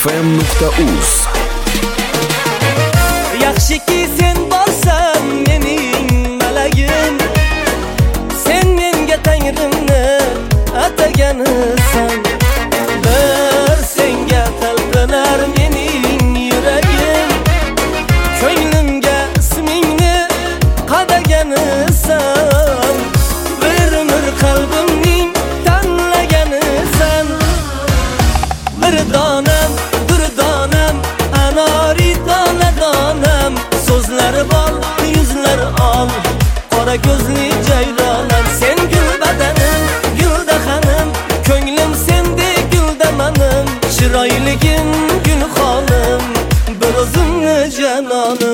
muzfm.uz. Yaxshiki sen borsan mening malagim, sen menga tangrimni ataganisan. Bir senga talpinar mening yuragim, ko'nglimga ismingni qadaganisan. Bir umr qalbimning tanlaganisan. Bir donam, anori donam, so'zlari bor, yuzlari ol, qora ko'zli jayronam. Sen gul badanim, guldahanim, ko'nglim sendek guldamanim. Chiroyligim gul xonim, bir o'zimni janonim.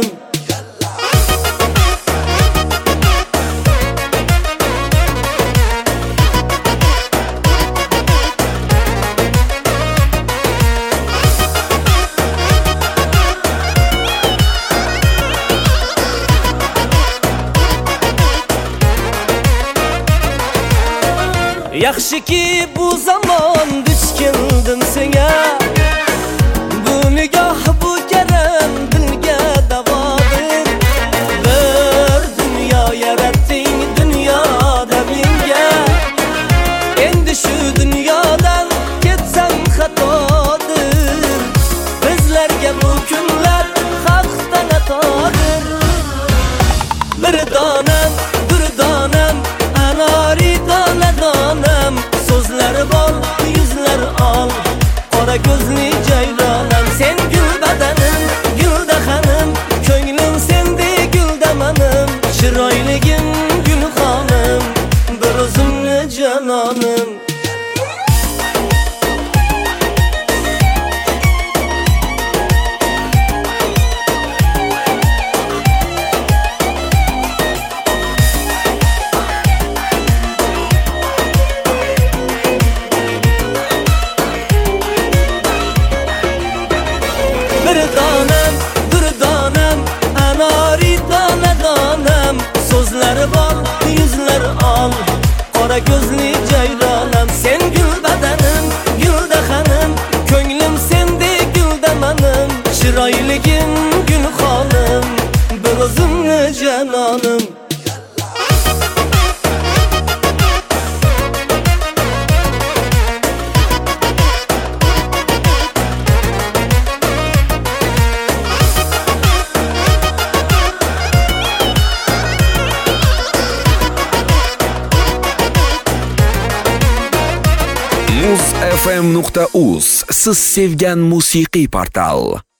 Yaxshiki bu zamon duch keldim senga, bu nigoh bu karam dilga davodir. Bir dunyo yaratding dunyoda menga, endi shu dunyodan ketsam xatodir. Bizlarga bu kunlar haqdan atodir. Bir donam, anori donam, so'zlari bor, yuzlari ol, qora ko'zli jayronam. Sen gul badanim, guldahanim, ko'nglim sendek guldamanim. Chiroyligim gul xonim, bir o'zimni janonim. Bir donam, anori donam, so'zlari bor, yuzlari ol, qora ko'zli jayronam. Sen gul badanim, guldahanim, ko'nglim sendek guldamanim. Chiroyligim gul xonim, bir o'zimni janonim. muzfm.uz siz sevgan musiqiy portal.